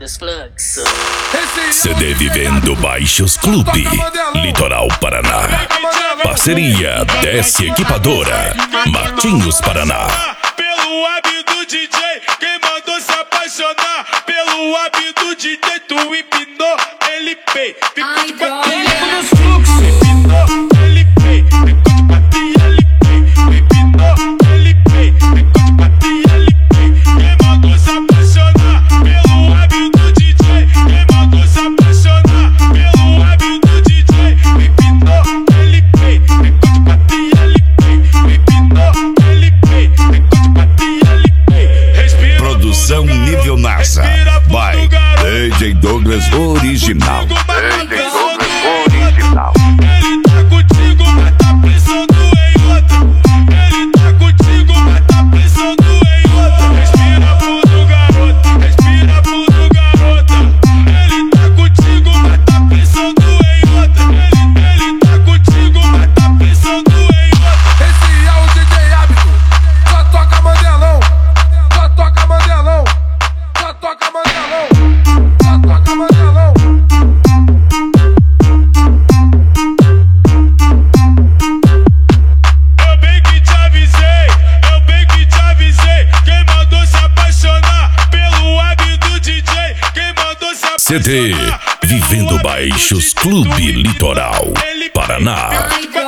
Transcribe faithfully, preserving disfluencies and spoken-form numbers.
dos Flux. C D Vivendo Baixos Clube, Litoral Paraná. Parceria Desce Equipadora, Matinhos, Paraná. Pelo hábito D J, quem mandou se apaixonar? Pelo hábito D J, tu empinou L P. Ficou de bater nos fluxos. Empinou L P, ficou de bater L P. Empinou L P, ficou de bater L P. Quem mandou se apaixonar? Pelo hábito D J, quem mandou se apaixonar? Pelo hábito D J, empinou L P, ficou de bater L P. Empinou L P, ficou de bater L P. Produção nível NASA, by D J Douglas Original. D J Douglas Original. Ele tá contigo, mas tá pensando em outra. Ele tá contigo, mas tá pensando em outra. Respira fundo, garota. Respira fundo, garota. Ele tá contigo, mas tá pensando em outra. Ele, ele tá contigo, mas tá pensando em outra. Esse é o D J Hábito, só toca Mandelão, só toca Mandelão, só toca Mandelão, só toca Mandelão. Eu bem que te avisei, eu bem que te avisei. Quem mandou se apaixonar? Pelo hábito D J, quem mandou se apaixonar? C D Vivendo Baixos Clube, Litoral Paraná.